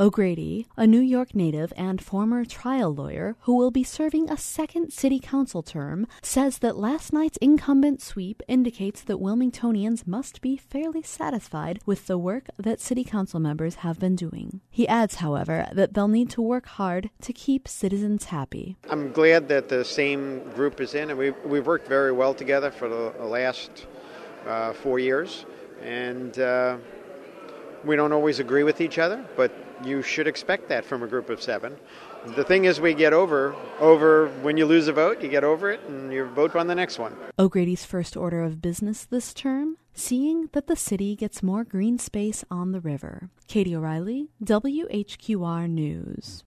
O'Grady, a New York native and former trial lawyer who will be serving a second city council term, says that last night's incumbent sweep indicates that Wilmingtonians must be fairly satisfied with the work that city council members have been doing. He adds, however, that they'll need to work hard to keep citizens happy. I'm glad that the same group is in, and we've worked very well together for the last 4 years, and we don't always agree with each other, but you should expect that from a group of 7. The thing is, we get over when you lose a vote, you get over it and you vote on the next one. O'Grady's first order of business this term, seeing that the city gets more green space on the river. Katie O'Reilly, WHQR News.